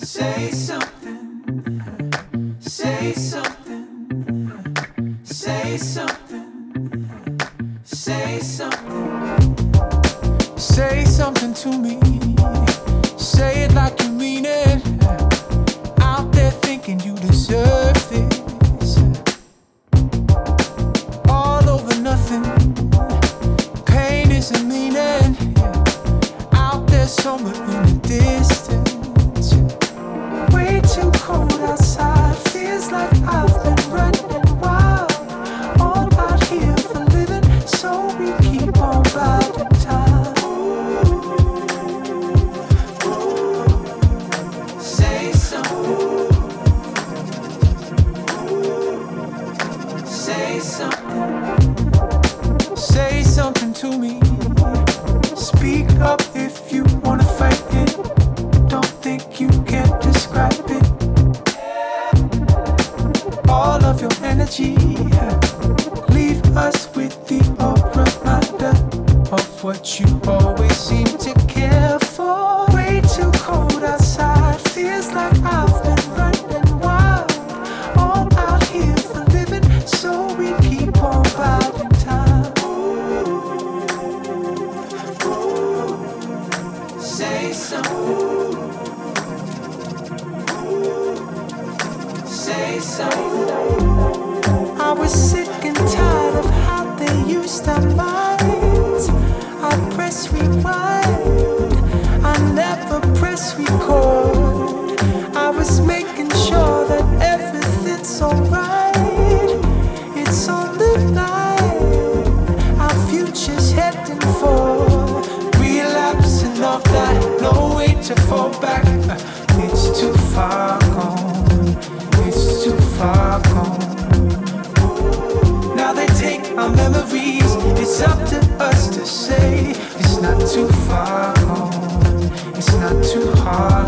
Say something, say something, say something, say something. Say something to me, say it like you mean it. Out there thinking you deserve this. All over nothing, pain isn't meaning. Out there somewhere in the distance. Way too cold outside, feels like I've been running wild. All out here for living, so we keep on riding time. Say something, say something, say something to me. Speak up if you wanna fight it. Don't think you can't describe it. All of your energy, leave us with the reminder of what you always seem to care for. Way too cold outside, feels like I've been running wild. All out here for living, so we keep on biding time. Say something, say something. I was sick and tired of how they used our minds. I press rewind, I never press record. I was making sure that everything's alright. It's on the line, our future's heading for relapsing off that, no way to fall back. It's too far gone, it's too far gone. Now they take our memories, it's up to us to say it's not too far gone, it's not too hard.